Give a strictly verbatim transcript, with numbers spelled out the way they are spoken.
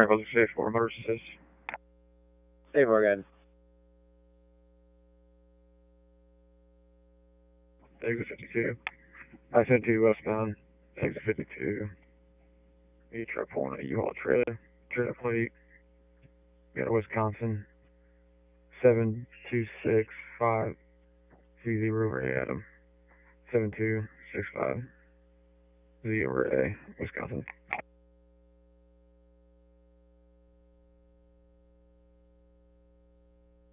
Brother State for emergencies. Hey, Morgan. Exit fifty-two. I sent you westbound. Exit fifty-two. You truck pulling a U-Haul trailer. Trailer plate. Got a Wisconsin. seven two six five C zero Ray Adam. seven two six five zero Ray, Wisconsin.